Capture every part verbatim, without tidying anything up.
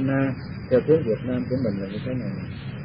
Karuna theo tiếng Việt Nam của mình là như thế này: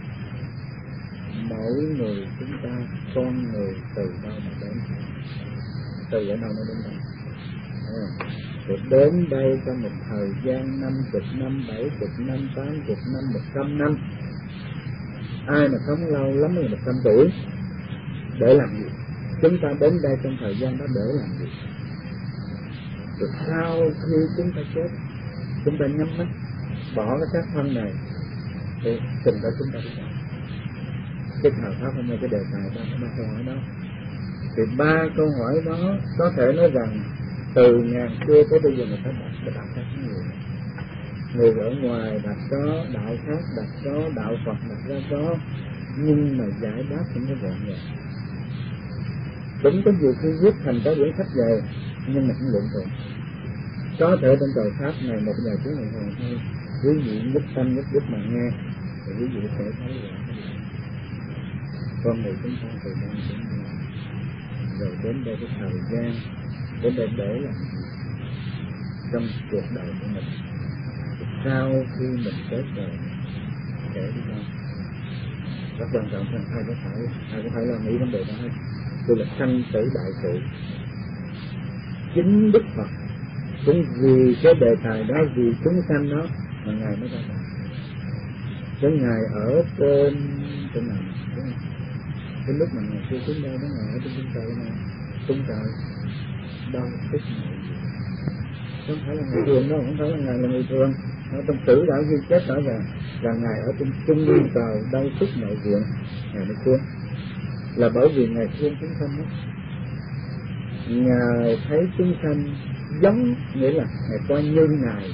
mỗi người chúng ta, con người từ đâu mà đến, từ ở đâu nó đến đây, rồi đến đây trong một thời gian năm chục năm, bảy chục năm, tám chục năm, một trăm năm. Ai mà sống lâu lắm là một trăm tuổi. Để làm gì? Chúng ta đến đây trong thời gian đó để làm gì? Rồi sau khi chúng ta chết, chúng ta nhắm mắt bỏ cái xác thân này thì tình đó chúng ta đi đâu? Cái khảo sát hôm nay cái đề tài ba ba câu hỏi đó. Thì ba câu hỏi đó có thể nói rằng từ ngàn xưa tới bây giờ người ta đặt cái đạo khác người. Người ở ngoài đặt có, đạo khác đặt có, đạo Phật đặt ra có, nhưng mà giải đáp không có gọn gàng. Cũng có nhiều khi viết thành cái quyển sách về, nhưng mà không luận thường. Có thể trên tờ pháp này một giờ tiếng đồng hồ thôi, quý vị nhất tâm nhất đức mà nghe, thì quý vị sẽ thấy rõ cái điều. Con người chúng ta từ đây đến đây, rồi đến đây cái thời gian, đến đây để làm gì trong cuộc đời của mình. Sau khi mình chết rồi, để đi đâu? Rất quan trọng, ai có phải, ai có phải là nghĩ vấn đề đó hết. Tôi là sanh tử đại sự. Chính Đức Phật cũng vì cái đề tài đó, vì chúng sanh đó mà Ngài mới ra đời. Cái Ngài ở trên trên nào? Cái lúc mà Ngài chưa xuống đây đó, Ngài ở trên cung trời này, cung trời đâu tức nội diện. Không phải là người thường đâu, không phải là Ngài là người thường. Ở trong sử đã ghi chép rõ ràng là Ngài ở trên cung trời đâu tức nội diện, Ngài mới xuống. Là bởi vì Ngài thương chúng sanh đó. Ngài thấy chúng sanh giống, nghĩa là Ngài coi như Ngài,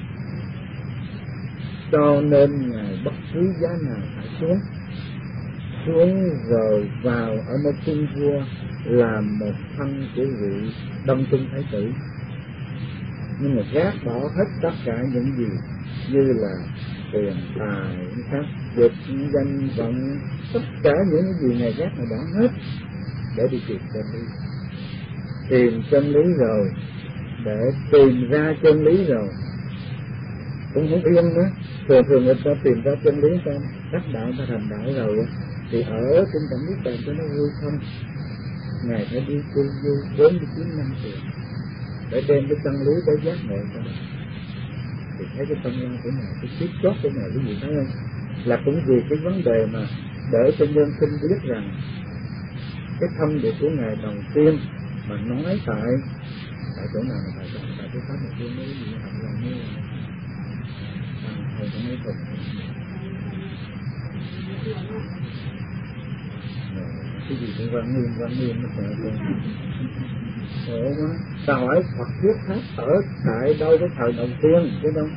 cho nên Ngài bất cứ giá nào phải xuống. Xuống rồi vào ở nơi cung vua làm một thân của vị Đông Trung Thái tử. Nhưng mà gác bỏ hết tất cả những gì như là tiền tài, sắc dục, danh vọng, tất cả những gì Ngài gác Ngài bỏ hết để đi tìm chân lý. Tìm chân lý rồi, để tìm ra chân lý rồi cũng không yên nữa. Thường thường người ta tìm ra chân lý, ta đắc đạo, ta thành đạo rồi thì ở trên cảnh nước tàn cho nó vui không. Ngài phải đi tu du bốn mươi chín năm tuổi để đem cái chân lý để giác ngộ cho nó. Thì thấy cái tâm lao của Ngài, cái tiếp chót của Ngài, quý vị thấy không? Là cũng vì cái vấn đề mà để cho nhân sinh biết rằng cái thông điệp của Ngài đầu tiên mà nói tại tại chỗ nào, tại chỗ tại cái pháp đầu tiên mới gì học là như thầy cũng nói thật. Cái gì cũng quan nghiêm, quan nghiêm nó sợ con. Khổ quá. Ta hỏi Phật thuyết pháp ở tại đâu cái thời đầu tiên chứ đâu?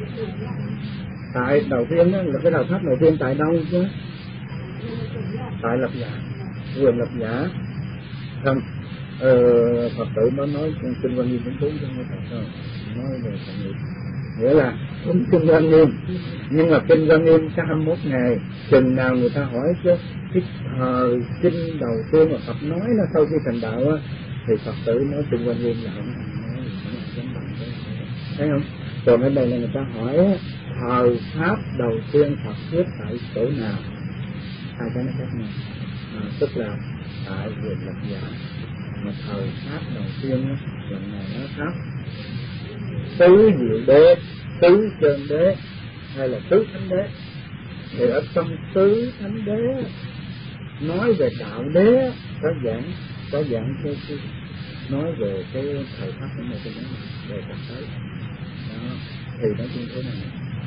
Tại đầu tiên đó là cái đầu pháp đầu tiên tại đâu chứ? Tại Lập Giả, vườn Lập Giả. Không, ờ, Phật tử nó nói kinh Quan Nghiêm cũng đúng chứ không phải không? Nói về thần nghiệp. Nghĩa là cũng kinh Quan Nghiêm, nhưng mà kinh Quan Nghiêm có hai mươi mốt ngày, chừng nào người ta hỏi chứ cái thời kinh đầu tiên mà Phật nói nó sau khi thành đạo á, thì Phật tử nói kinh Quan Nghiêm là không nói, không nói bằng cái, thấy không? Còn ở đây là người ta hỏi thời pháp đầu tiên Phật thuyết tại chỗ nào, hai cái nó khác nhau. À, tức là tại vườn Lập Giả, mà thời pháp đầu tiên á, là Ngài nói pháp tứ diệu đế, tứ chân đế hay là tứ thánh đế. Thì ở trong tứ thánh đế nói về đạo đế có giảng có giảng cái, cái nói về cái thời pháp của này cho nó về tập tới đó. Thì nói chung thế này,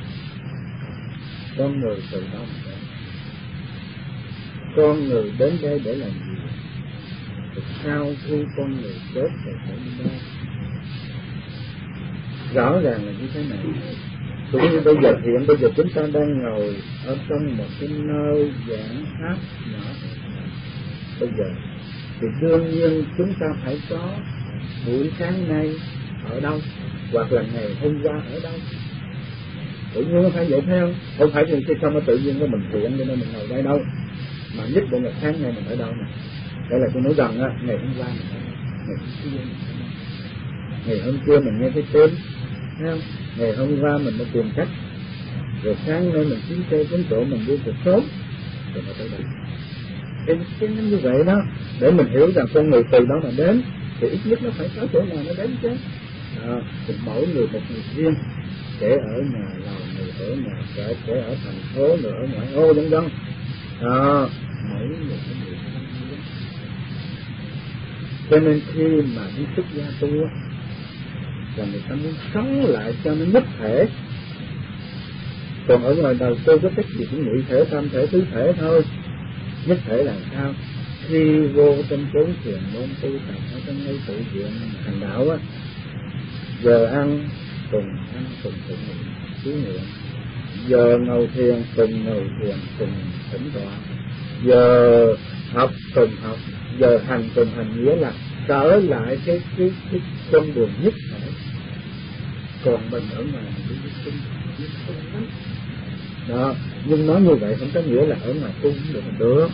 con người từ đâu mà đến, con người đến đây để làm gì, thì sau khi con người chết thì phải đi đâu. Rõ ràng là như thế này. Cũng như bây giờ, hiện bây giờ chúng ta đang ngồi ở trong một cái nơi giảng pháp nhỏ bây giờ, thì đương nhiên chúng ta phải có buổi sáng nay ở đâu, hoặc là ngày hôm qua ở đâu. Tự nhiên nó phải vậy thấy không? Không phải vì khi không có tự nhiên của mình tiện cho nên mình ngồi đây đâu, mà nhất định là sáng nay mình ở đâu nè. Đây là tôi nói rằng á, ngày hôm qua mình ở đâu, ngày hôm kia mình ở đâu, ngày hôm kia mình nghe cái tên, thấy không? Ngày hôm qua mình đã tìm cách rồi sáng nay mình kiếm xe đến chỗ mình đi từ sớm rồi nó tới đây. Cái cái như vậy đó, để mình hiểu rằng con người từ đó mà đến thì ít nhất nó phải có chỗ nào nó đến chứ. À, thì mỗi người một người riêng, kẻ ở nhà lầu, người ở nhà kẻ, kẻ ở thành phố, người ở ngoại ô vân vân. À, mỗi người một người riêng. Cho nên khi mà đi xuất gia tu là người ta muốn sống lại cho nó nhất thể. Còn ở ngoài đời tôi có cách gì cũng nhị thể, tam thể, tứ thể thôi. Nhất thể là sao? Khi vô trong chốn thiền môn tu tập ở trong ngay tự viện hành đạo á, giờ ăn cùng ăn cùng tụng niệm chú niệm, giờ ngồi thiền cùng ngồi thiền cùng thỉnh tọa, giờ học cùng học, giờ hành cùng hành, nghĩa là trở lại cái cái cái con đường nhất thể. Còn mình ở ngoài mình đi chung đi chung lắm đó, nhưng nói như vậy không có nghĩa là ở ngoài tu cũng được mình được.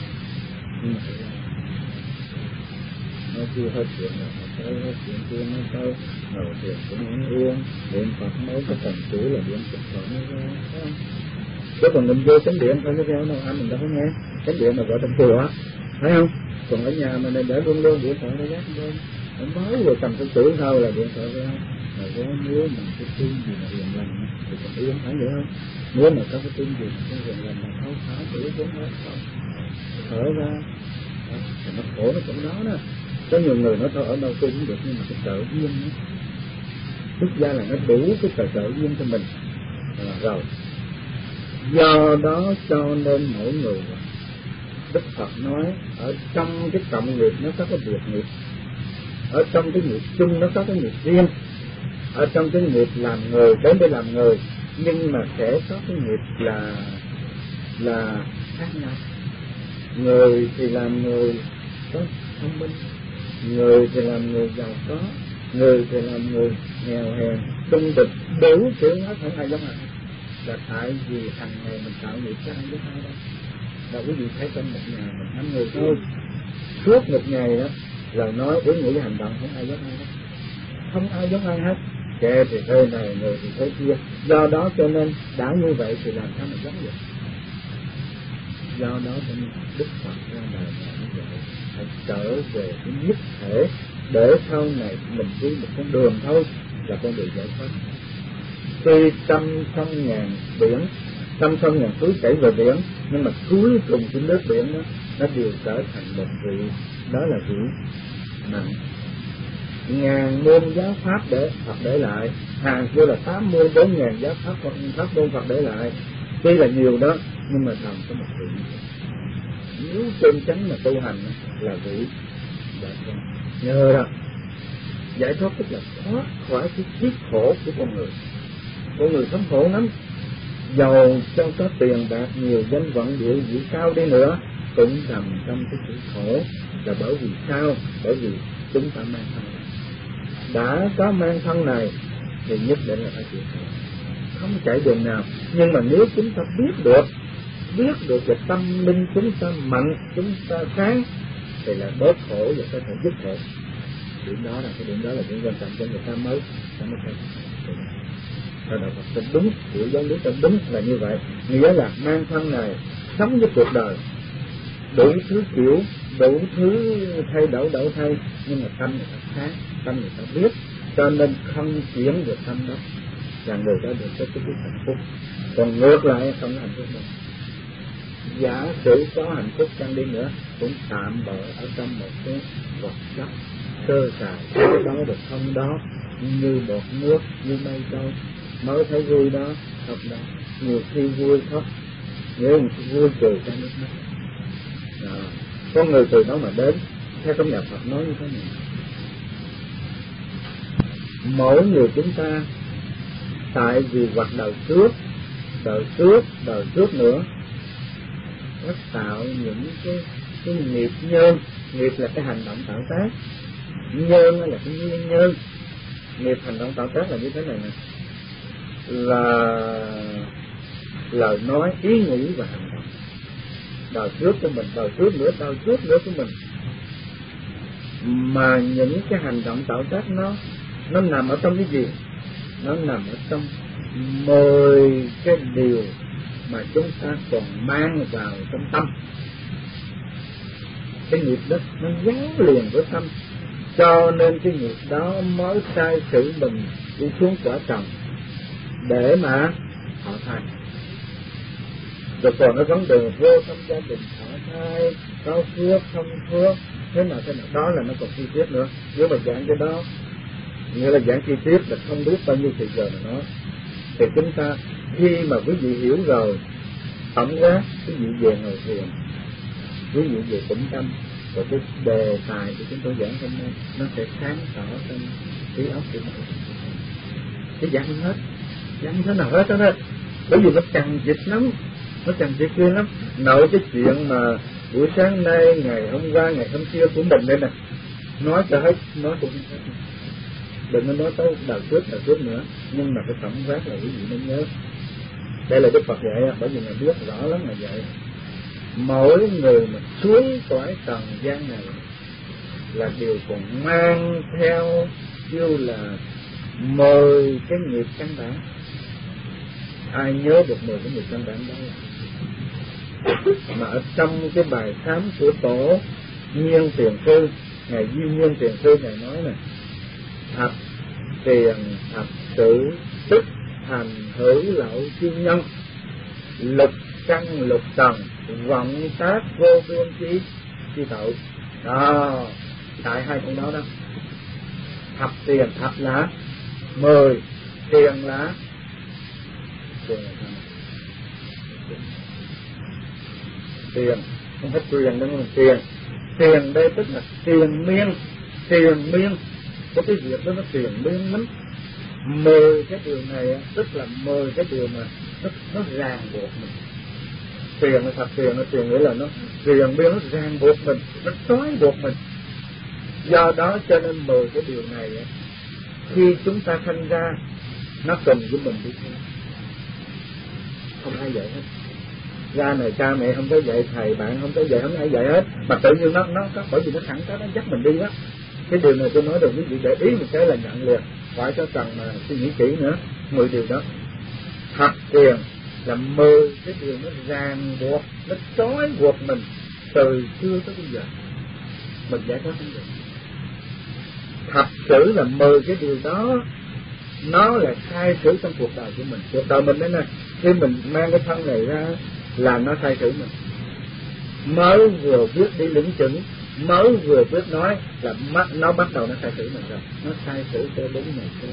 Nói chưa hết chuyện rồi, tới hết chuyện kia nói tới ngồi thiền cũng yên yên, niệm Phật mới có cần chữ là niệm Phật thôi mới ra, phải không? Chứ còn mình vô chánh điện thôi, cái reo đâu anh mình đâu có nghe, chánh điện là gọi trong chùa, thấy không? Còn ở nhà mình để luôn luôn điện thoại nó gác lên, nó mới vừa cầm cái chữ thôi là điện thoại reo, mà có nếu mình cái tin gì mà hiền lành thì còn yên phải vậy không? Nếu mà có cái tin gì mà hiền lành mà không phải chữ cũng hết không, thở ra, thì nó khổ nó chỗ đó đó. Có nhiều người nói thôi ở đâu tu cũng được, nhưng mà cái trợ duyên đó, xuất gia là nó đủ cái trợ trợ duyên cho mình là rồi. Do đó cho nên mỗi người, Đức Phật nói ở trong cái cộng nghiệp nó có cái biệt nghiệp, ở trong cái nghiệp chung nó có cái nghiệp riêng, ở trong cái nghiệp làm người đến để làm người, nhưng mà sẽ có cái nghiệp là là khác nhau. Người thì làm người có thông minh, người thì làm người giàu có, người thì làm người nghèo hèn, trung bình, đủ kiểu hết, không ai giống ai. Là tại vì hàng ngày mình tạo nghiệp cho ai với ai đâu. Và quý vị thấy trong một nhà mình năm người thôi, suốt một ngày đó lời nói ý nghĩ hành động không ai giống ai hết, không ai giống ai hết. Kẻ thì thế này, người thì thế kia. Do đó cho nên đã như vậy thì làm sao mà giống được. Do đó cho nên Đức Phật ra đời là như vậy, phải trở về cái nhất thể để sau này mình đi một con đường thôi là con đường giải thoát. Tuy trăm sông ngàn biển, trăm sông ngàn suối chảy về biển, nhưng mà cuối cùng cái nước biển đó nó đều trở thành một vị, đó là vị nặng. Ngàn môn giáo pháp để Phật để lại, hàng xưa là tám mươi bốn ngàn giáo pháp pháp môn Phật để lại, tuy là nhiều đó nhưng mà nằm có một vị. Nếu chân chánh mà tu hành là vị giải thoát. Nhờ đó giải thoát tức là thoát khỏi cái kiếp khổ của con người. Con người sống khổ lắm, giàu cho có tiền bạc nhiều, danh vọng địa vị cao đi nữa cũng nằm trong cái sự khổ. Là bởi vì sao? Bởi vì chúng ta mang thân này. Đã có mang thân này thì nhất định là phải chịu khổ, không chạy đường nào. Nhưng mà nếu chúng ta biết được biết được về tâm linh chúng ta mạnh, chúng ta sáng thì là bớt khổ và có thể dứt khổ. Điểm đó là cái điểm đó là điểm quan trọng cho người ta mới ta mới thấy. Rồi đạo Phật tin đúng, hiểu giáo lý tin đúng là như vậy, nghĩa là mang thân này sống với cuộc đời đủ thứ kiểu, đủ thứ thay đổi đổi thay, nhưng mà tâm người ta sáng, tâm người ta biết, cho nên không chuyển được tâm đó là người ta được có cái hạnh phúc. Còn ngược lại không có hạnh phúc đâu. Giả sử có hạnh phúc chăng đi nữa cũng tạm bỡ ở trong một cái vật chất sơ sài, có đó được không đó, như bọt nước, như mây trôi, mới thấy vui đó, khóc đó, nhiều khi vui khóc, nếu vui cười ra nước mắt. Đó. Con người từ đó mà đến, theo trong nhà Phật nói như thế này, mỗi người chúng ta tại vì hoặc đời trước, đời trước, đời trước nữa nó tạo những cái, cái nghiệp nhân. Nghiệp là cái hành động tạo tác, nhân là cái nguyên nhân. Nghiệp hành động tạo tác là như thế này nè, là lời nói, ý nghĩ và hành động. Đời trước của mình, đời trước nữa, đời trước nữa của mình. Mà những cái hành động tạo tác nó nó nằm ở trong cái gì? Nó nằm ở trong mười cái điều mà chúng ta còn mang vào trong tâm. Cái nghiệp đó nó gắn liền với tâm, cho nên cái nghiệp đó mới sai sử mình đi xuống cõi trần để mà thọ thai. Rồi còn cái vấn đề vô trong gia đình thọ thai, có phước không phước, thế nào thế nào, đó là nó còn chi tiết nữa. Nếu mà giảng cái đó nghĩa là giảng chi tiết là không biết bao nhiêu thời giờ mà nói. Thì chúng ta khi mà quý vị hiểu rồi, tổng quát quý vị về ngồi thiền, quý vị về tĩnh tâm, rồi cái đề tài của chúng tôi giảng hôm nay nó sẽ sáng tỏ trong trí óc của mình. Cái giảng không hết, giảng không thế nào hết đó, bởi vì nó chằng chịt lắm, nó chằng chịt ghê lắm. Nội cái chuyện mà buổi sáng nay, ngày hôm qua, ngày hôm kia của mình đây nè, nói cho hết, nói cũng không hết. Đừng có nói tới đời trước, đời trước nữa, nhưng mà cái tổng quát là quý vị nên nhớ. Đây là Đức Phật dạy, bởi vì Ngài biết rõ lắm là vậy. Mỗi người mà xuống cõi trần gian này là đều còn mang theo kêu là mười cái nghiệp căn bản. Ai nhớ được mười cái nghiệp căn bản đó? Mà ở trong cái bài sám của Tổ Nhiên Tiền Sư, Ngài Duy Nhiên Tiền Sư Ngài nói này: thập tiền thập sự tức thành hữu lậu chuyên nhân, lục căn lục trần vọng tác vô biên chí chi tội. Đó, tại hai con đó đó. Thập tiền, thập là mười, tiền là tiền là tiền, không phải tiền đúng không? Tiền, tiền đây tức là tiền miên, tiền miên. Có cái việc đó nó tiền miên lắm. Mười cái điều này tức là mười cái điều mà nó, nó ràng buộc mình. Tiền là thật, tiền là tiền nghĩa là nó tiền miên, nó ràng buộc mình, nó trói buộc mình. Do đó cho nên mười cái điều này khi chúng ta sinh ra nó cùng với mình đi theo, không ai dạy hết. Ra này cha mẹ không có dạy, thầy bạn không có dạy, không ai dạy hết, mà tự nhiên nó nó có, bởi vì nó sẵn có, nó dắt mình đi á. Cái điều này tôi nói được quý vị để ý một cái là nhận liền, phải cho cần mà suy nghĩ kỹ nữa. Mười điều đó, thật tiền là mười cái điều nó ràng buộc, nó trói buộc mình từ xưa tới bây giờ, mình giải thoát không được. Thật sự là mười cái điều đó nó là sai sử trong cuộc đời của mình. Cuộc đời mình đấy nè, khi mình mang cái thân này ra là nó sai sử mình. Mới vừa biết đi lĩnh chừng, mới vừa biết nói là nó bắt đầu nó sai sử mình rồi. Nó sai sử cho đúng này thôi.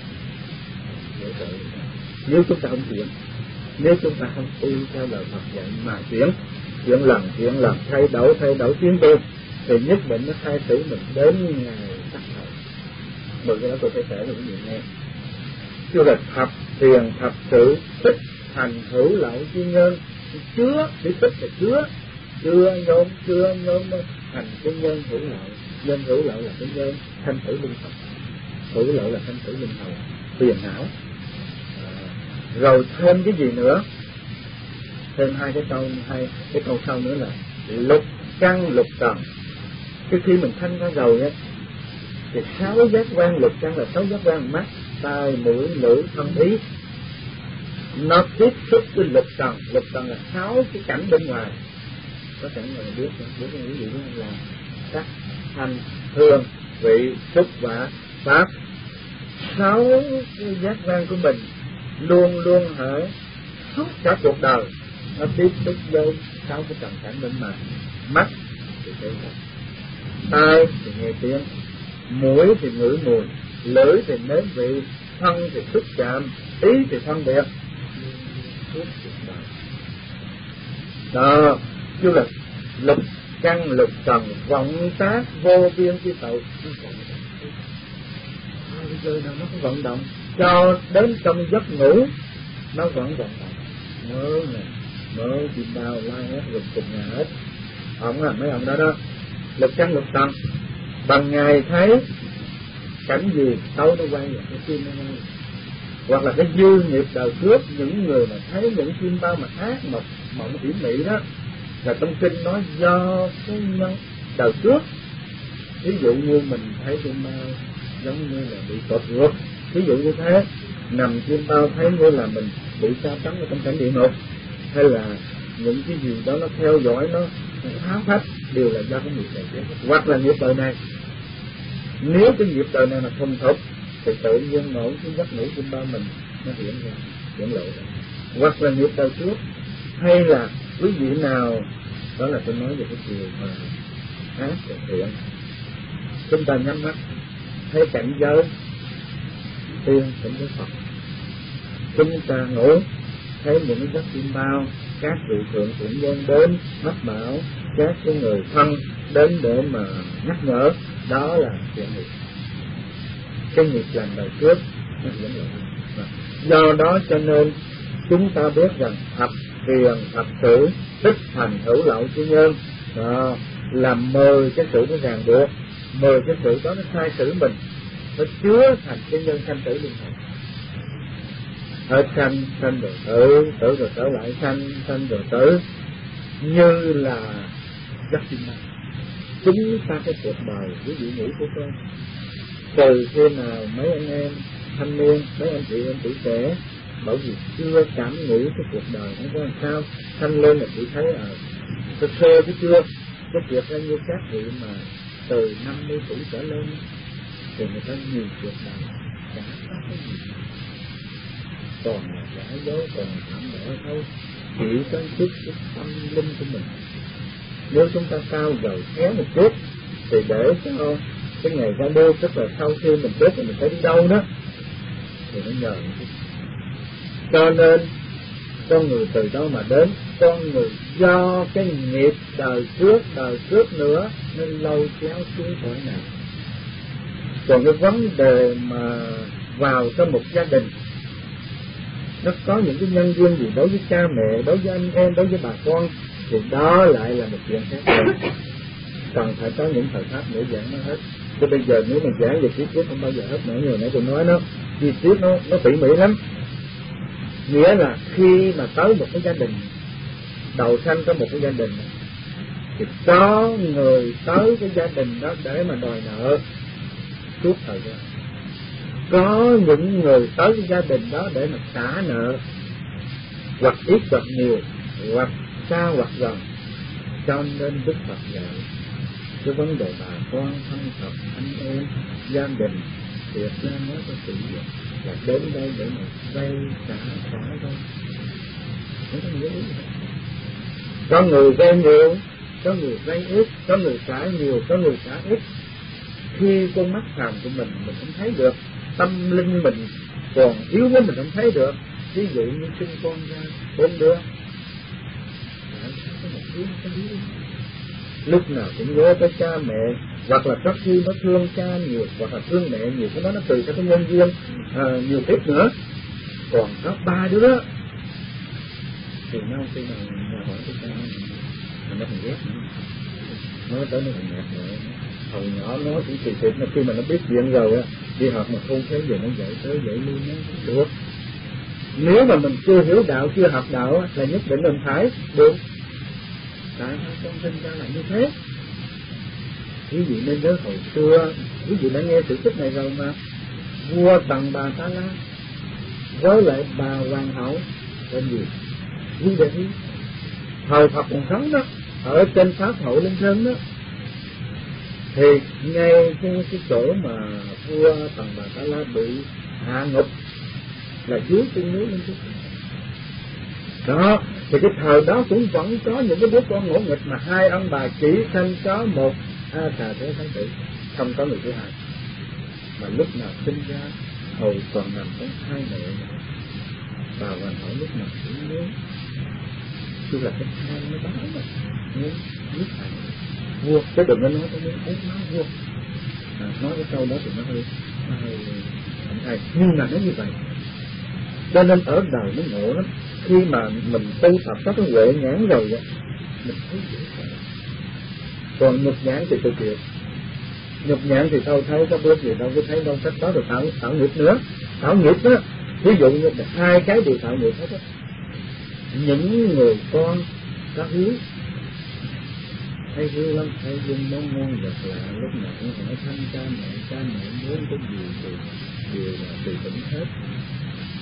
Nếu chúng ta không chuyển, nếu chúng ta không y theo lời Phật dạy mà chuyển, chuyển lần, chuyển lần, thay đổi, thay đổi, tiến步, thì nhất định nó sai sử mình đến ngày tắt thở. Mười cái đó tôi phải kể cho quý vị nghe. Chứ là thập tiền thập sự tích thành hữu lậu chi nhân, chứa, để tích là chứa, chưa nhóm, chưa nhóm thành cái nhân hữu lậu. Nhân hữu lậu là cái nhân thanh tử linh Phật, hữu lậu là thanh tử linh hầu, tiền hảo. À, rồi thêm cái gì nữa? Thêm hai cái câu, hai cái câu sau nữa là lục căn lục trần. Cái khi mình thanh ra rồi á, thì sáu giác quan lục căn là sáu giác quan mắt, tai, mũi, lưỡi, thân, ý. Nó tiếp xúc với lục trần. Lục trần là sáu cái cảnh bên ngoài. Có cảnh người biết, biết cái gì đó là sắc, thanh, hương, vị, xúc và pháp. Sáu cái giác quan của mình luôn luôn ở suốt cả cuộc đời nó tiếp xúc với sáu cái trần cảnh bên ngoài. Mắt thì thấy thật, tai thì nghe tiếng, mũi thì ngửi mùi, lưỡi thì nếm vị, thân thì xúc chạm, ý thì phân biệt. Suốt cuộc đời đó, chứ là lục căn lục trần vọng tác vô biên chi tội. Bây giờ nào nó không vận động, cho đến trong giấc ngủ nó vẫn vận động. Mơ nè, mơ chim bao la hết, rụt cùng nhà hết. Ông là mấy ông đó đó, lục căn lục trần. Bằng ngày thấy cảnh gì tối nó quay vào cái phim nó quay. Hoặc là cái dư nghiệp đời trước, những người mà thấy những phim bao mà ác mộng mộng tỉ mỉ đó, là trong kinh nói do cái nhân đời trước. Ví dụ như mình thấy phim bao giống như là bị tột ngược, ví dụ như thế, nằm chim bao thấy như là mình bị sa tấn ở trong cảnh địa ngục, hay là những cái gì đó nó theo dõi, nó phá phách, đều là do cái nghiệp đời trước, hoặc là nghiệp đời này. Nếu cái nghiệp đời này là thuần thục thì tự nhiên nổi cái giấc ngủ chim bao mình nó hiện ra, hiện lộ ra. Hoặc là nghiệp đời trước, hay là quý vị nào, đó là tôi nói về cái chiều mà ác và thiện. Chúng ta nhắm mắt thấy cảnh giới tiên, cảnh giới Phật. Chúng ta ngủ thấy những cái giấc chim bao, các vị thượng thượng nhân đến mách bảo, các cái người thân đến để mà nhắc nhở, đó là thiện nghiệp. Cái nghiệp làm đời trước nó vẫn là. Do đó cho nên chúng ta biết rằng thập thiền thập sự tích thành hữu lậu chi nhân, đó là mười cái sự nó ràng buộc, mười cái sự đó nó sai xử mình, nó chứa thành cái nhân sanh tử luân hồi. Hết sanh, sanh rồi tử, tử rồi trở lại sanh, sanh rồi tử, như là giấc chim bao. Chúng ta cái cuộc đời quý vị nghĩ của con, từ khi nào mấy anh em thanh niên, mấy anh chị em tuổi trẻ, bởi vì chưa cảm nghĩ cái cuộc đời nó có làm sao, thanh lên là chỉ thấy à, thực sơ chứ chưa, cái việc là như các vị mà từ năm mươi tuổi trở lên thì người ta nhiều cuộc đời chả có cái gì, còn là giả dối, còn thảm đỏ thôi, chỉ có chút cái tâm linh của mình. Nếu chúng ta cao dầu khéo một chút thì để cho cái ngày ra đi, tức là sau khi mình chết thì mình phải đi đâu đó, thì nó nhờ một chút. Cho nên con người từ đâu mà đến, con người do cái nghiệp đời trước, đời trước nữa nên lâu kéo xuống cõi này. Còn cái vấn đề mà vào trong một gia đình, nó có những cái nhân duyên gì đối với cha mẹ, đối với anh em, đối với bà con, thì đó lại là một chuyện khác. Cần phải có những thời pháp để giảng nó hết. Chứ bây giờ nếu mà giảng về chi tiết không bao giờ hết nữa. Như nãy tôi nói nó chi tiết nó nó tỉ mỉ lắm. Nghĩa là khi mà tới một cái gia đình, đầu sanh có một cái gia đình, thì có người tới cái gia đình đó để mà đòi nợ suốt thời gian. Có những người tới cái gia đình đó để mà trả nợ, hoặc ít hoặc nhiều, hoặc xa hoặc gần. Cho nên Đức Phật dạy cái vấn đề bà con, thân tộc, anh em, gia đình, việc ra nói cho sự việc là đến đây để mà vay trả trả thôi. Không có nghĩa. Có người vay nhiều, có người vay ít, có người trả nhiều, có người trả ít. Khi con mắt phàm của mình mình không thấy được, tâm linh mình còn yếu quá mình không thấy được. Ví dụ như sinh con ra bốn đứa, lúc nào cũng nhớ tới cha mẹ, hoặc là có khi nó thương cha nhiều, hoặc là thương mẹ nhiều, cái đó nó tùy theo cái nhân duyên à, nhiều ít nữa. Còn có ba đứa thì nó khi nào nhà hỏi cái cha nó thằng ghét nữa, nói tới nó thằng nhạt nữa. Hồi nhỏ nó cũng kỳ kịch, nó khi mà nó biết chuyện rồi á, đi học mà không thấy về nó dạy tới dạy lui nó không được. Nếu mà mình chưa hiểu đạo, chưa học đạo á, là nhất định mình phải được. Tại sao con sinh ra là như thế? Quý vị nên nhớ hồi xưa, quý vị đã nghe sự tích này rồi mà. Vua Tần Bà Ta La với lại bà hoàng hậu tên gì? Quý đệ ý. Thời Phật còn sống đó, ở trên Pháp Hội Linh Sơn đó, thì ngay cái, cái chỗ mà vua Tần Bà Ta La bị hạ ngục là dưới chân núi Linh Sơn. Đó, thì cái thời đó cũng vẫn có những cái đứa con ngỗ nghịch mà hai ông bà chỉ sanh có một A Tà Thế Thái Tử, không có người thứ hai. Mà lúc nào sinh ra hầu còn nằm trong hai mẹ, bà hoàng hậu lúc nào cũng nhớ, chứ là cái thai nó báo mà nhớ biết phải vua, chứ đừng có nói tôi muốn uống máu vua. À, nói cái câu đó thì nó hơi nó hơi không hay, nhưng mà nó như vậy. Cho nên ở đời nó ngộ lắm. Khi mà mình tu tập có cái huệ nhãn rồi á, mình thấy dễ dàng. Còn nhục nhãn thì tự chịu. Nhục nhãn thì thôi thấy có bước gì đâu có thấy đâu, cách đó rồi tạo tạo nghiệp nữa. Tạo nghiệp đó, ví dụ như hai cái đều tạo nghiệp hết á. Những người con có hiếu, thấy hiếu lắm, thấy dùng món ngon vật lạ, lúc nào cũng hỏi thăm cha mẹ, cha mẹ muốn cái gì thì đều là tùy tỉnh hết.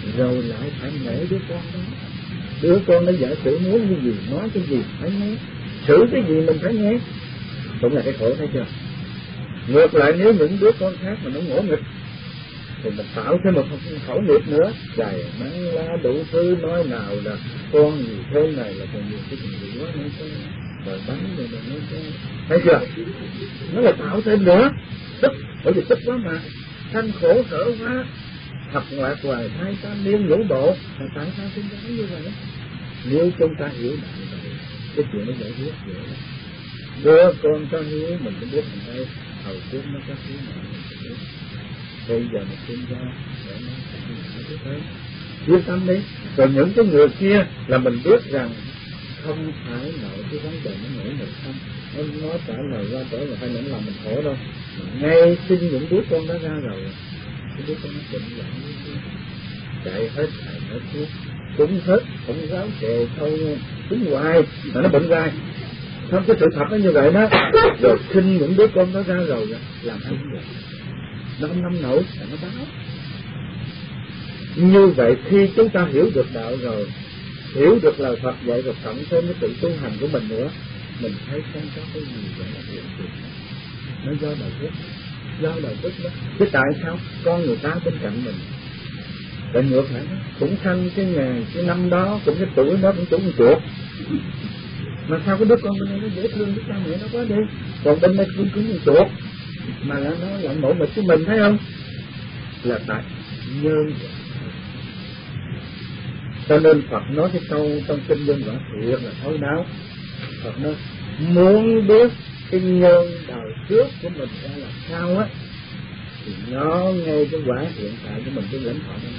rồi lại phải nể đứa con đó. Đứa con nó giả sử muốn cái gì, nói cái gì phải nghe, xử cái gì mình phải nghe, cũng là cái khổ, thấy chưa? Ngược lại nếu những đứa con khác mà nó ngỗ nghịch thì mình tạo thêm một khẩu nghiệp nữa, dài mắng la đủ thứ, nói nào là con gì thế này là còn nhiều cái gì quá nữa, rồi bắn rồi mình nói thế, thấy chưa? Nó là tạo thêm nữa, tức, bởi vì tức quá mà, sanh khổ sở quá, thập ngoại hoài thai tam niên ngũ bộ, là tại sao chúng ta như vậy? Nếu chúng ta hiểu được cái chuyện nó giải quyết dễ lắm. Đứa con có hiếu mình cũng biết mình đây, hầu trước nó có hiếu mà mình cũng biết. Bây giờ mình sinh ra để nó phải biết thế, yên tâm đi. Rồi những cái người kia là mình biết rằng không phải nội cái vấn đề nó nổi nghịch không, nó nói trả lời ra trở là phải những lòng mình khổ đâu. Ngay sinh những đứa con đó ra rồi, cái đứa con nó bệnh hoạn, chạy hết thầy hết thuốc, cúng hết, không giáo kề thôi, cúng hoài mà nó bệnh hoài. Không, cái sự thật nó như vậy đó. Rồi sinh những đứa con đó ra rồi làm sao cũng được, nó không nắm nổi là nó báo. Như vậy khi chúng ta hiểu được đạo rồi, hiểu được lời Phật dạy rồi, cộng thêm cái sự tu hành của mình nữa, mình thấy không có cái gì gọi là hiện tượng. Nó do đạo đức, do đạo đức đó. Chứ tại sao con người ta bên cạnh mình, tại ngược lại cũng sanh cái ngày cái năm đó, cũng cái tuổi đó cũng cũng chuột, mà sao cái đứa con bên đây nó dễ thương với cha mẹ nó quá đi, còn bên đây cũng cũng chuột mà là nó lại nổi bật của mình, thấy không? Là tại nhân. Cho nên Phật nói cái câu trong kinh Nhân Quả thiệt là thấu đáo. Phật nói muốn biết cái nhân đời trước của mình ra là sao á, thì nó ngay cái quả hiện tại của mình, cái lãnh thọ đó.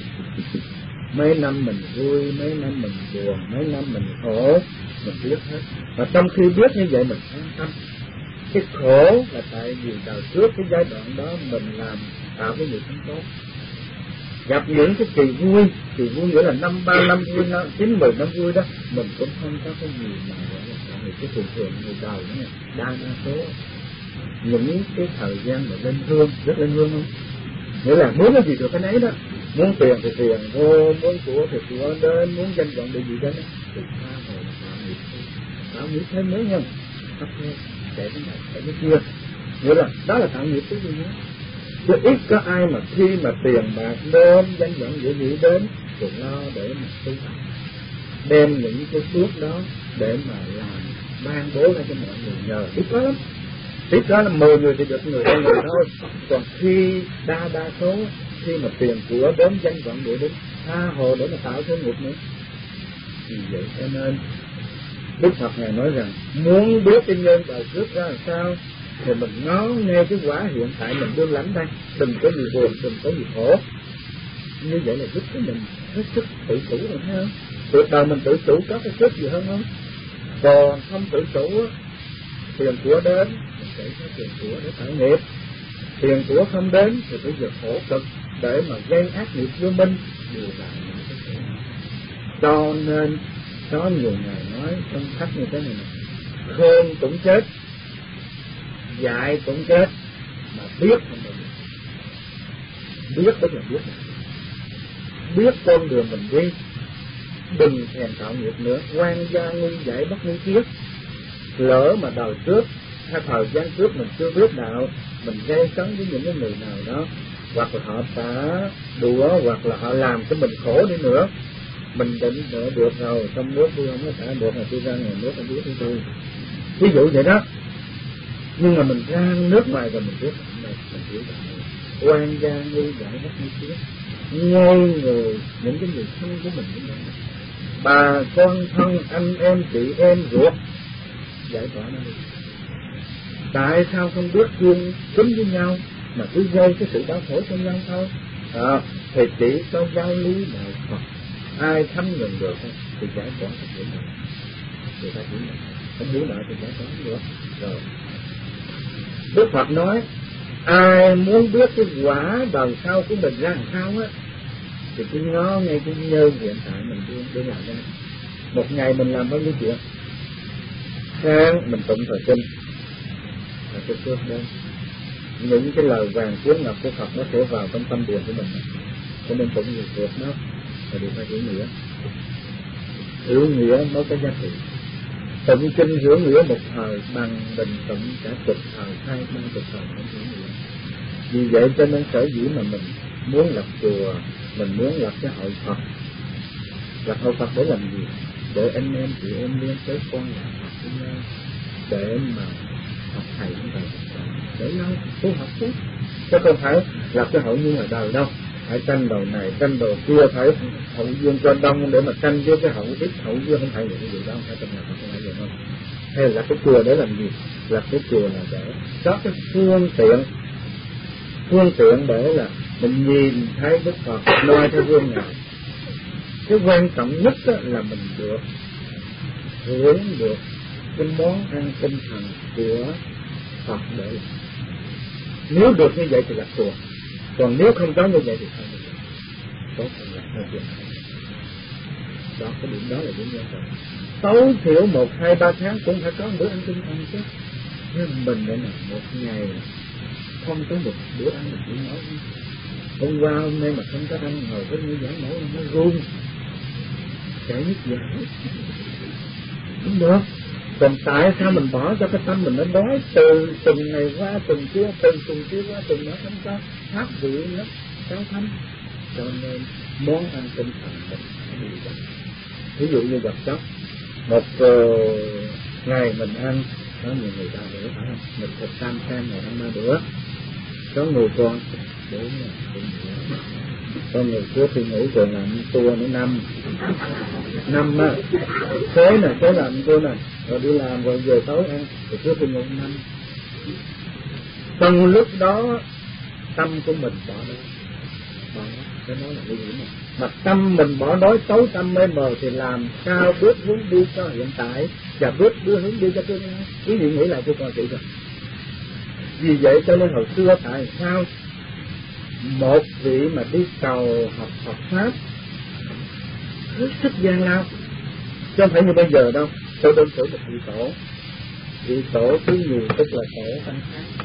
Mấy năm mình vui, mấy năm mình buồn, mấy năm mình khổ, mình biết hết. Và trong khi biết như vậy mình an tâm. Cái khổ là tại vì đời trước cái giai đoạn đó mình làm tạo cái nghiệp không tốt. Gặp những cái kỳ vui, kỳ vui nghĩa là năm ba năm vui, năm chín mười năm vui đó, mình cũng không có cái gì mà gọi là tạo cái thường thường người đời nữa. Đa đa số những cái thời gian mà lên hương, rất lên hương không? Nghĩa là muốn cái gì được cái nấy đó, muốn tiền thì tiền vô, muốn của thì của đến, muốn danh vọng để gì đến, thì tha hồ là tạo nghiệp thôi, tạo nghiệp thêm nữa nha, thấp hơn, để cái này, để cái kia, nghĩa là đó là tạo nghiệp cái gì nữa. Chứ ít có ai mà khi mà tiền bạc đến, danh vọng địa vị đến, thì lo để mà tu tập, đem những cái phước đó để mà làm ban bố ra cho mọi người nhờ, ít có lắm. Ít có là mười người thì được người hai người thôi. Còn khi đa đa số khi mà tiền của đến, danh vọng địa đến, tha hồ để mà tạo thêm nghiệp nữa. Vì vậy cho nên Đức Phật Ngài nói rằng muốn biết cái nhân đời trước ra làm sao thì mình ngó nghe cái quả hiện tại mình đương lãnh đây, đừng có gì buồn, đừng có gì khổ. Như vậy là giúp cái mình hết sức tự chủ rồi, thấy không? Cuộc đời mình tự chủ có cái sức gì hơn không? Còn không tự chủ á, tiền của đến mình chạy theo tiền của để tạo nghiệp, tiền của không đến thì bây giờ khổ cực để mà gây ác nghiệp vô minh, điều là những cái khổ. Cho nên có nhiều người nói trong sách như thế này này, khôn cũng chết, dạy cũng chết, mà biết không được. Biết tức là biết này. Biết con đường mình đi, đừng thèm tạo nghiệp nữa, quan gia nguy dạy bất nguy kiết. Lỡ mà đời trước hay thời gian trước mình chưa biết đạo, mình gây cấn với những cái người nào đó, hoặc là họ đã đùa, hoặc là họ làm cho mình khổ đi nữa, mình định đỡ được rồi, trong nước tôi không có trả được, mà tôi ra ngoài nước không biết với tôi, ví dụ vậy đó. Nhưng mà mình ra nước ngoài rồi mình biết mình, mình hiểu đạo, quan gia nguy giải bất nguy kiết, ngay người những cái người thân của mình cũng vậy, bà con thân anh em chị em ruột giải tỏa nó đi. Tại sao không biết thương kính với nhau mà cứ gây cái sự đau khổ cho nhau thôi? À, thì chỉ có giáo lý đạo Phật, ai thấm nhận được thì giải tỏa được hiểu được, người ta hiểu được, không hiểu lại thì giải tỏa được. Rồi Đức Phật nói ai muốn biết cái quả đời sau của mình ra làm sao á, thì cứ ngó ngay cái nhân hiện tại mình đi, đi làm cái này. Một ngày mình làm bao nhiêu chuyện? Sáng mình tụng thời kinh là cái phước đến, những cái lời vàng tiếng ngọc của Phật nó sẽ vào trong tâm điện của mình. cho nên cũng nhiều việc nó là điều phải hiểu nghĩa. Hiểu nghĩa mới có giá trị. Tụng kinh hiểu nghĩa một thời bằng bình tụng cả chục thời, hai ba chục thời không hiểu nghĩa. Vì vậy cho nên sở dĩ mà mình muốn lập chùa, mình muốn lập cái hội Phật. Lập hội Phật để làm gì? Để anh em chị em liên kết con làm Phật với nhau, để mà học thầy với thầy, để nhau tu học chứ, chứ không phải lập cái hội như ngoài đời đâu. Phải tranh đầu này, tranh đầu kia, phải hậu dương cho đông để mà tranh với cái hậu ít, hậu dương không phải những cái gì đó, không phải trong nhà Phật không phải vậy đâu. Hay là cái chùa để làm gì? Là cái chùa là để có cái phương tiện, phương tiện để là mình nhìn thấy Đức Phật noi theo gương Ngài. Cái quan trọng nhất là mình được hưởng được cái món ăn tinh thần của Phật để làm. Nếu được như vậy thì là chùa, còn nếu không có như vậy thì không được. Tốt hơn là không được. Đó, cái điểm đó là điểm quan trọng. Tối thiểu một hai ba tháng cũng phải có một bữa ăn tinh thần chứ. Nhưng mình lại là một ngày không có một bữa ăn mình chỉ nói hôm qua hôm nay mà không có ăn ngồi với như giải mẫu nó run chảy nước giải không được. Còn tại sao mình bỏ cho cái tâm mình nó đói từ tuần này qua tuần kia, từ tuần kia qua tuần nữa không có pháp vị nó cao thâm, cho nên món ăn tinh thần mình nó bị vậy. Ví dụ như vật chất, một uh, ngày mình ăn có nhiều người ta bữa phải không? Mình thịt tam can ngày ăn ba bữa, có người con bốn ngày có người trước khi ngủ rồi làm tour nữa năm năm á, thế nè, thế làm tour nè, rồi đi làm rồi về tối ăn, rồi trước khi ngủ năm. Trong lúc đó tâm của mình bỏ đói, bỏ đói, cái đó là nguy hiểm này. Mà tâm mình bỏ đói, tối tâm mê mờ thì làm sao bước hướng đi cho hiện tại và bước đưa hướng đi cho tương lai. Quý vị nghĩ lại cho con chị rồi. Vì vậy cho nên hồi xưa tại sao một vị mà đi cầu học Phật pháp rất sức gian lao, chứ không phải như bây giờ đâu. Tôi đơn cử một vị tổ, vị tổ thứ nhiều tức là tổ Thanh Khát.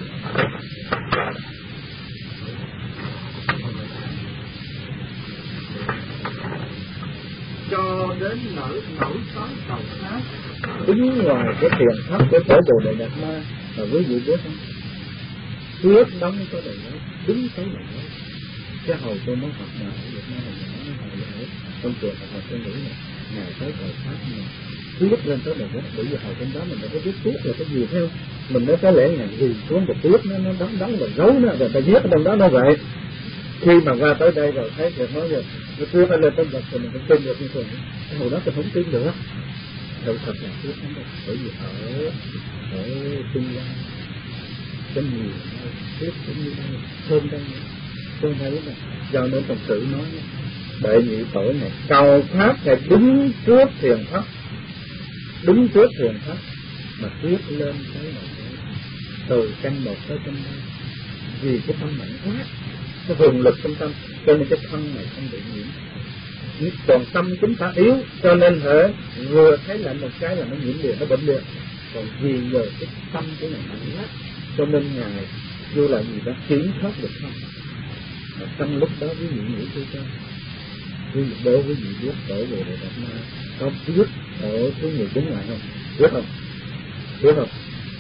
Cho đến nỗi nỗi sói cầu pháp đứng ngoài cái thiền thất của tổ Bồ Đề Đạt Ma, và quý vị biết không? Tuyết đóng có đầy đó, đứng tới này đó. Cái hồi tôi nói Phật nào ở Việt Nam là nói hồi ở trong chùa Phật học tôi nghĩ là ngày tới cầu pháp mà tuyết lên tới đầy đó, bởi vì hồi trong đó mình đã có biết tuyết là cái gì theo, mình đã có lẽ ngày gì xuống một tuyết nó nó đóng đóng và gấu nó rồi ta viết ở trong đó nó vậy. Khi mà qua tới đây rồi thấy việc nói rồi nó tuyết nó lên tới vật thì mình cũng tin được như thường. Hồi đó tôi không tin được. Thật thật là tuyết nó được, bởi vì ở ở Trung Hoa cái nhiều tuyết cũng như đây, hơn đây, tôi thấy là do nên Phật tử nói đệ nhị tổ này cầu pháp phải đứng trước thiền thất, đứng trước thiền thất mà tuyết lên tới một từ canh một tới canh hai, vì cái tâm mạnh quá, cái hồn lực trong tâm, cho nên cái thân này không bị nhiễm. Còn tâm chúng ta yếu, cho nên hễ vừa thấy lạnh một cái là nó nhiễm liền, nó bệnh liền. Còn vì giờ cái tâm của này mạnh quá, cho nên ngài vô là gì đó kiểm soát được không? Mà trong lúc đó quý vị nghĩ tôi cho quý vị đố quý vị biết tổ Bồ Đề Đạt Ma có biết ở thứ mười bốn ngày không? Biết không? Biết không?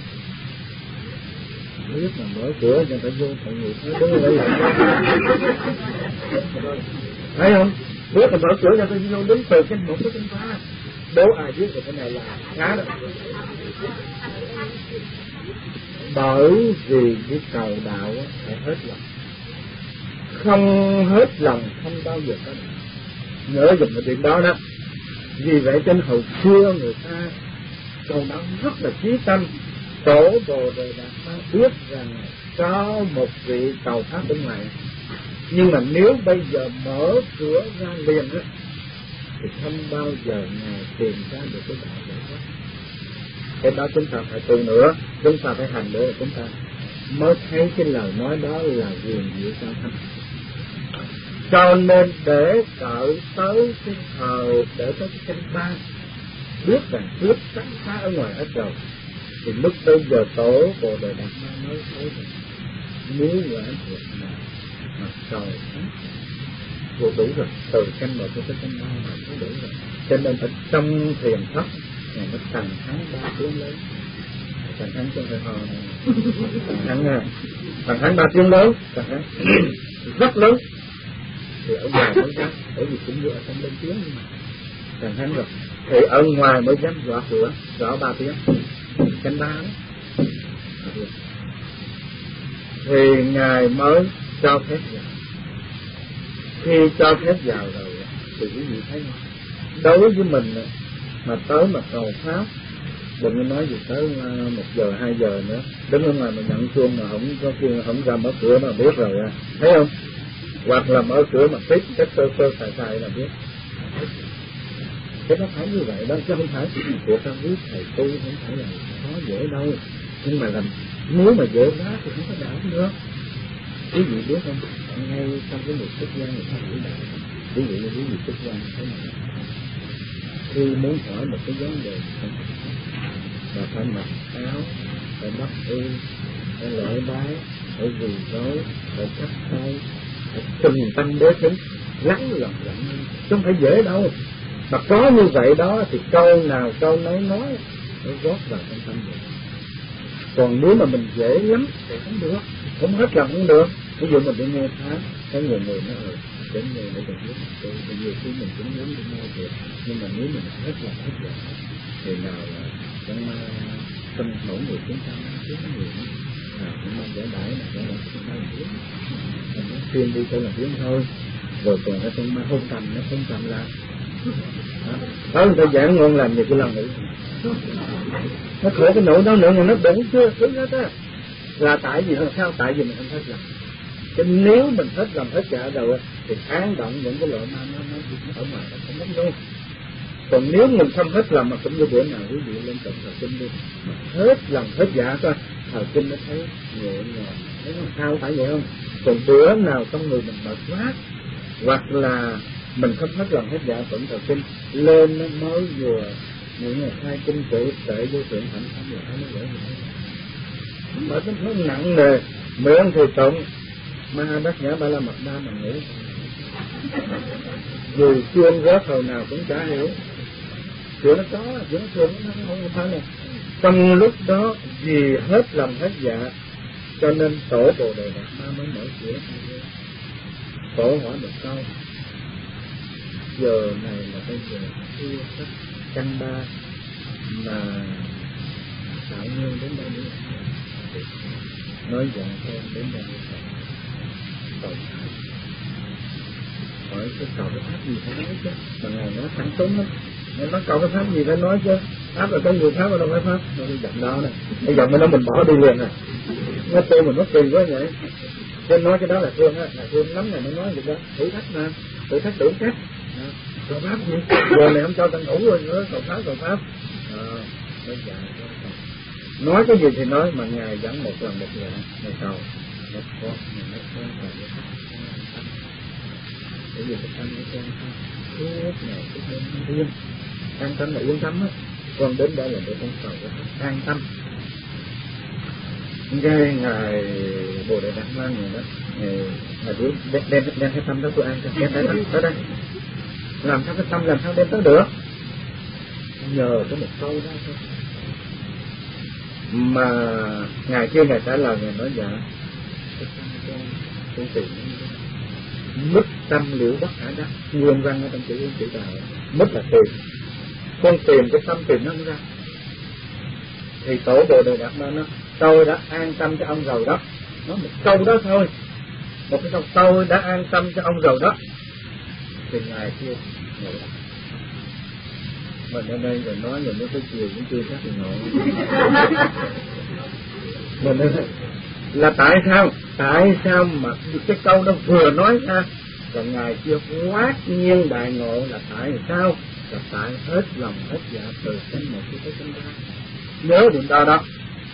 Biết mà mở cửa cho phải vô mọi người thấy đứng lấy lại thấy không? Biết mà mở cửa cho phải vô đứng từ cái một cái chân ba, đố ai biết được cái này là khá đó. Bởi vì cái cầu đạo phải hết lòng, không hết lòng không bao giờ có đạo. Nhớ dùng cái chuyện đó đó. Vì vậy trên hồi xưa người ta cầu đạo rất là chí tâm. Tổ Bồ Đề Đạt Ma biết rằng có một vị cầu pháp bên ngoài, nhưng mà nếu bây giờ mở cửa ra liền á thì không bao giờ ngài tìm ra được cái đạo giải thoát. Cái đó chúng ta phải tu nữa, chúng ta phải hành nữa, chúng ta mới thấy cái lời nói đó là quyền diệu cao thâm. Cho nên để cỡ tới cái thời, để tới cái canh ba, biết rằng biết sáng phá ở ngoài hết rồi, thì lúc bây giờ tổ Bồ Đề Đạt Ma mới thấy rằng nếu quả thiệt mà mà cầu pháp thuộc đủ rồi, từ canh một cho tới canh ba là có đủ rồi. Cho nên ở trong thiền thấp này nó tầng thắng ba tiếng lớn, tầng thắng trong hơi ho này, tầng thắng à, tầng thắng ba tiếng lớn, tầng thắng rất lớn. Thì ở ngoài mới dám, bởi vì cũng như ở trong bên tiếng nhưng mà tầng thắng rồi. Thì ở ngoài mới dám gõ cửa, gõ ba tiếng, canh ba đó. Thì ngài mới cho phép vào. Khi cho phép vào rồi thì quý vị thấy không? Đối với mình mà tới mà cầu pháp, đừng có nói gì tới một giờ hai giờ nữa, đứng ở ngoài mà nhận chuông mà không có kia, không ra mở cửa mà biết rồi à, thấy không? Hoặc là mở cửa mà tiếp cái sơ sơ xài xài là biết. Thế nó phải như vậy đó, chứ không phải của các quý thầy tu không phải là khó dễ đâu. Nhưng mà làm nếu mà dễ quá thì không có đạo nữa. Quý vị biết không? Ngay trong cái một xuất gia người ta hiểu đạo. Ví dụ như quý vị xuất gia thế này, khi muốn hỏi một cái vấn đề là phải mặc áo, phải bắt y, phải lễ bái, phải quỳ gối, phải cắt tay, phải từng tâm đế tính, lắng lòng lặng, chứ không phải dễ đâu. Mà có như vậy đó thì câu nào câu nói nói nó gót vào trong tâm mình. Còn nếu mà mình dễ lắm thì không được, không hết lòng không được. Ví dụ mình đi nghe pháp, có nhiều người nói rồi đến người để được biết tôi, thì nhiều khi mình cũng muốn đi nghe được, nhưng mà nếu mình hết lòng hết lòng thì nào là trong trong mỗi người chúng ta biết nhiều nào cũng mong giải đãi mà giải đãi chúng ta biết, mình nói khuyên đi cho là biết thôi. Rồi còn ở trong ma hôn trầm, nó hôn trầm là đó, người ta giảng ngon làm gì cái lòng nghĩ nó khổ cái nỗi đó nữa mà nó đủ chưa thứ hết á, là tại vì sao? Tại vì mình không hết lòng. Chứ nếu mình hết lòng hết dạ rồi thì án động những cái loại ma nó nó ở ngoài nó không mất luôn. Còn nếu mình không hết lòng mà cũng như bữa nào quý vị lên tận thờ kinh đi mà hết lòng hết dạ coi thờ kinh nó thấy nhẹ nhàng, thấy nó sao phải vậy không? Còn bữa nào trong người mình mệt quá hoặc là mình không hết lòng hết dạ tận thờ kinh lên nó mới vừa những ngày hai kinh tự tệ vô thượng thẩm thẩm là nó dễ dàng. Mà nó nặng nề miệng thì tụng ma bát nhã ba la mật đa mà ngủ dù chuyên rớt hồi nào cũng chả hiểu chuyện nó có chuyện nó thường nó không phải là trong lúc đó vì hết lòng hết dạ cho nên tổ Bồ Đề Đạt Ma mới mở cửa. Tổ hỏi một câu giờ này là bây giờ chưa sắp canh ba mà tạo nhiên đến đây nữa nói dạng con đến đây cầu hỏi cái cầu cái pháp gì phải nói chứ mà ngài nói thẳng trốn lắm. Ngài nói cầu cái pháp gì phải nói chứ pháp là có nhiều pháp mà đâu phải pháp nó đi dặn đó này bây giờ mới nói mình bỏ đi liền này nó tôi mình nó kỳ quá vậy. Nên nói cái đó là thương á, là thương lắm này mới nói được đó, thử thách mà, thử thách đủ cách. Cầu pháp gì? Giờ này không cho tân thủ rồi nữa, cầu pháp cầu pháp. À, nói dài nói cái gì thì nói mà ngài dẫn một lần một dạng, ngài cầu, một con, một con và một con. Bởi vì cái tâm của con suốt ngày suốt đêm nó yên, an tâm là yên tâm á. Con đến đây là để con cầu cái an tâm. Cái ngài Bồ Đề Đạt Ma này đó, ngài ngài đưa đem đem đem cái tâm đó tôi an cho đem tới đây, tới đây. Làm sao cái tâm làm sao đem tới được? Nhờ có một câu đó thôi. Mà ngài kia ngài trả lời ngài nói dạ, cái tâm con con tìm mất tâm liễu bất khả đắc, nguyên văn ở trong chữ chữ đạo, mất là tìm, con tìm cái tâm tìm nó ra. Thì tổ Bồ Đề Đạt Ma nó tôi đã an tâm cho ông rồi đó, nói một câu đó thôi, một cái câu tôi đã an tâm cho ông rồi đó. Thì ngài kia ngồi mình ở đây rồi nói rồi nó tới chiều cũng chưa chắc thì ngộ. Mình nói là tại sao tại sao mà cái câu đó vừa nói ra là ngài chưa quát nhiên đại ngộ là tại sao? Là tại hết lòng hết dạ từ cánh một tới cánh ba. Nhớ điểm đó đó.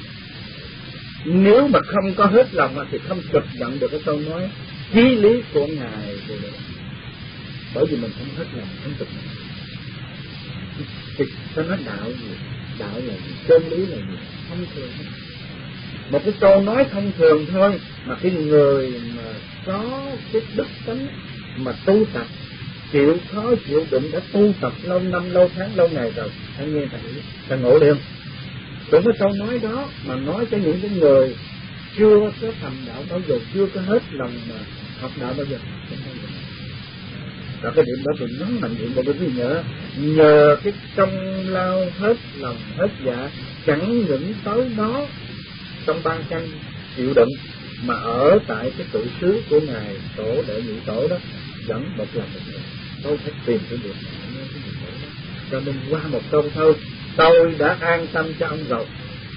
Nếu mà không có hết lòng thì không thực nhận được cái câu nói chí lý của ngài. Bởi vì mình không hết lòng không thực nhận. Thì ta nói đạo gì? Đạo là gì? Chân lý là gì? Thông thường. Một cái câu nói thông thường thôi mà cái người mà có cái đức tánh mà tu tập chịu khó chịu đựng, đã tu tập lâu năm lâu tháng lâu ngày rồi, hãy nghe thầy thầy ngộ liền. Đừng có câu nói đó mà nói cho những cái người chưa có thành đạo bao giờ, chưa có hết lòng mà học đạo bao giờ. Đó, cái điểm đó tôi nhấn mạnh chuyện của quý vị nhớ, nhờ cái công lao hết lòng hết dạ, chẳng những tới đó trong ban canh chịu đựng, mà ở tại cái tự xứ của ngài tổ đệ nhị tổ đó vẫn một lần một lần tôi phải tìm cái việc này, cái việc đó. Cho nên qua một câu thôi tôi đã an tâm cho ông rồi.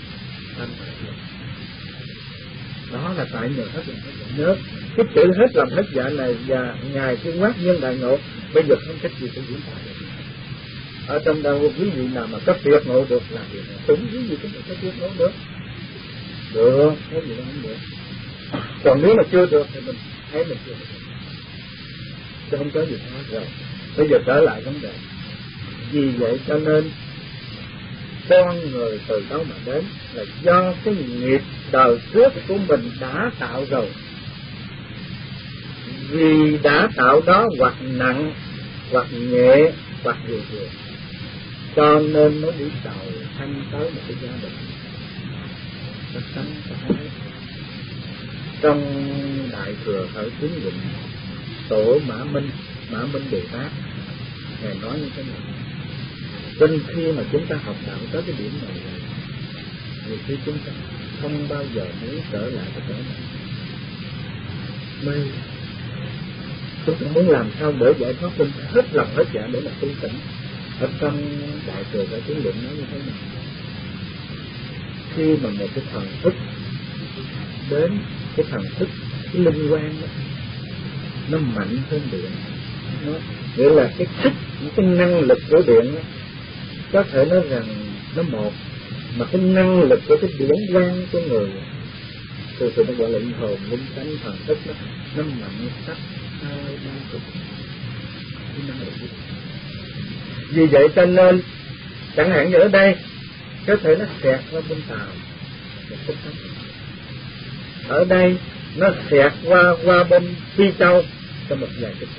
Đó là tại nhờ hết lòng hết dạ. Nhớ cái chữ hết lòng hết dạ này và ngài cái quát nhân đại ngộ bây giờ không cách gì phải diễn tả được. Ở trong đâu quý vị nào mà có tuyệt ngộ được là việc này, cũng quý vị cũng có tuyệt ngộ được, được cái gì đó không được. Còn nếu mà chưa được thì mình thấy mình chưa được, chứ không có gì hết rồi. Bây giờ trở lại vấn đề. Vì vậy cho nên con người từ đâu mà đến là do cái nghiệp đời trước của mình đã tạo rồi. Vì đã tạo đó hoặc nặng, hoặc nhẹ, hoặc vừa vừa, cho nên nó đi đầu thanh tới một cái gia đình. Nó sanh cái trong Đại Thừa Khởi Kiến Dụng, Tổ Mã Minh, Mã Minh Bồ Tát ngài nói như thế này. Nên khi mà chúng ta học đạo tới cái điểm này rồi, nhiều khi chúng ta không bao giờ muốn trở lại cái chỗ này. Mê, chúng ta muốn làm sao để giải thoát tinh hết lòng hết dạ để mà tu tỉnh. Ở trong Đại Thừa Khởi Kiến Dụng nói như thế này. Khi mà một cái thần thức đến, cái thần thức, cái linh quan đó, nó mạnh hơn điện, nó nghĩa là cái sức, cái năng lực của điện đó, có thể nói rằng nó một, mà cái năng lực của cái điển quang của người từ từ nó gọi là linh hồn, linh tánh, thần thức đó, nó mạnh sắc hai ba chục cái năng lực. Vì vậy cho nên chẳng hạn như ở đây có thể nó xẹt qua bên Tàu một phút tánh, ở đây nó xẹt qua qua bên Phi Châu trong một vài phút.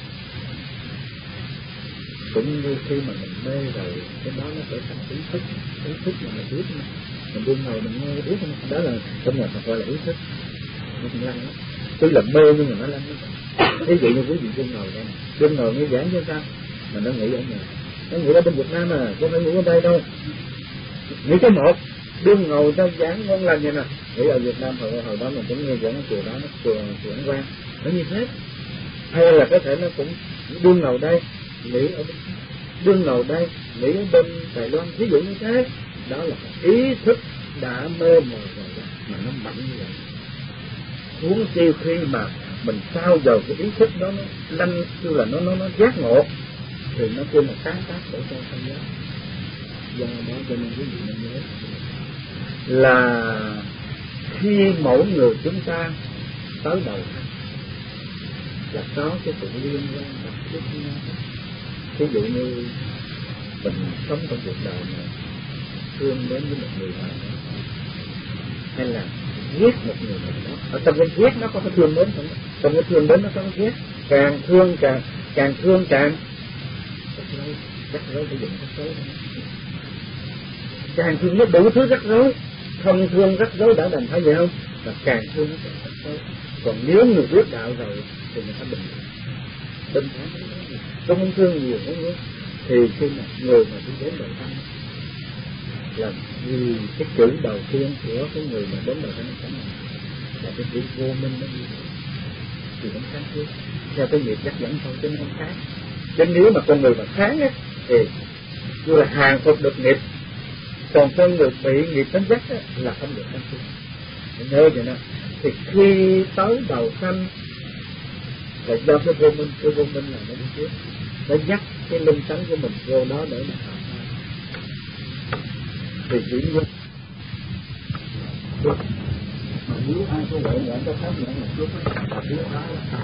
Cũng như khi mà mình mê rồi, cái đó nó sẽ thành ý thức, ý thức là mình biết mà. Mình đương ngồi mình nghe biết mà. Đó là trong nhà Phật gọi là ý thức. Nó lăn đó. Tức là mê nhưng mà nó lăn đó. Ví dụ như quý vị đương ngồi đây, đương ngồi nghe giảng chứ sao? Mà nó nghĩ ở nhà, nó nghĩ ở bên Việt Nam mà, chứ không phải nghĩ ở đây đâu. Nghĩ cái một, đương ngồi ta giảng ngon lành vậy nè. Nghĩ ở Việt Nam hồi, hồi đó mình cũng nghe giảng ở chùa đó, nó chùa chùa Ấn Quang, nó như thế. Hay là có thể nó cũng đương ngồi đây, nghĩ ở bên đương ngồi đây, nghĩ ở bên Đài Loan, ví dụ như thế. Đó là ý thức đã mê mờ rồi đó, mà nó mạnh như vậy. Huống chi khi mà mình sao dầu cái ý thức đó nó lanh, tức là nó nó nó giác ngộ, thì nó kêu là sáng tác để cho không giác. Do đó cho nên quý vị nên nhớ là khi mỗi người chúng ta tới đầu là có cái sự liên quan đặc biệt với nhau. Ví dụ như mình sống trong cuộc đời này thương đến với một người nào đó, hay là ghét một người nào đó, ở trong cái ghét nó có cái thương đến không? Trong cái thương đến nó có cái ghét, càng thương càng càng thương càng rắc rối, phải dùng rắc rối, càng thương nó đủ thứ rắc rối, không thương rắc rối đã đành, phải vậy không? Và càng thương nó càng rắc rối. Còn nếu người biết đạo rồi thì người ta bình bình thản, không thương nhiều không nữa. Thì khi mà người mà đi đến đầu thăm là vì cái chữ đầu tiên của cái người mà đến đầu thăm này là cái chữ vô minh đó, thì cũng khác chứ. Theo cái nghiệp dắt dẫn thôi chứ không khác. Chứ nếu mà con người mà sáng á thì như là hàng phục được nghiệp, còn con người bị nghiệp đánh dắt á là không được thanh tiến. Nhớ vậy nè. Thì khi tới đầu sanh là do cái vô minh, cái vô minh là nó đi trước, nó dắt cái linh tánh của mình vô đó để mà tạo ra. Thì chỉ như mà nếu ai có vậy là có pháp nhận một chút là thiếu hóa.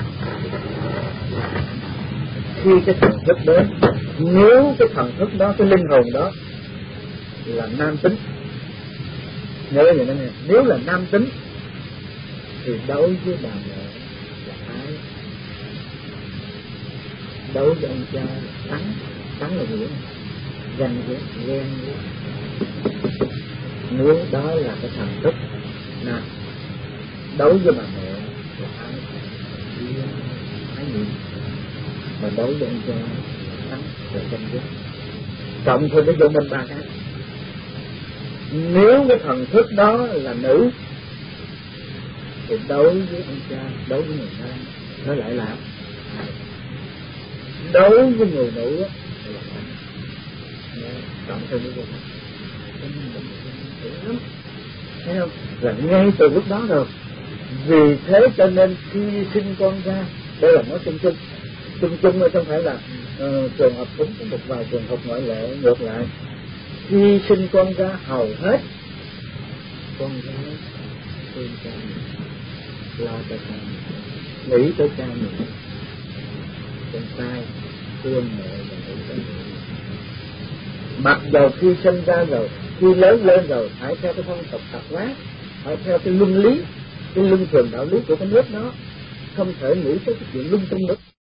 Khi cái thần thức đến, nếu cái thần thức đó, cái linh hồn đó là nam tính, nhớ vậy đó nghe, nếu là nam tính thì đối với bà mẹ là ái, đấu với ông cha thắng, thắng là gì? Ganh ghét, ghen ghét. Nếu đó là cái thần thức nào đấu với bà mẹ là ai ai gì mà đấu với ông cha thắng là ganh ghét. Cộng thôi ví dụ mình ba cái. Nếu cái thần thức đó là nữ thì đấu với ông cha, đấu với người nam nó lại là đấu với người nữ á là cộng thêm với người lắm, thấy không? Là ngay từ lúc đó rồi. Vì thế cho nên khi sinh con ra, đây là nói chung chung chung chung mà không phải là uh, trường hợp cũng có một vài trường hợp ngoại lệ. Ngược lại, khi sinh con ra hầu hết con gái thương cha lo cho cha, nghĩ tới cha mình. Con trai thương mẹ và nghĩ tới mẹ. Mặc dầu khi sinh ra rồi, khi lớn lên rồi, phải theo cái phong tục tập quán, phải theo cái luân lý, cái luân thường đạo lý của cái nước đó, không thể nghĩ tới cái chuyện lung tung nữa.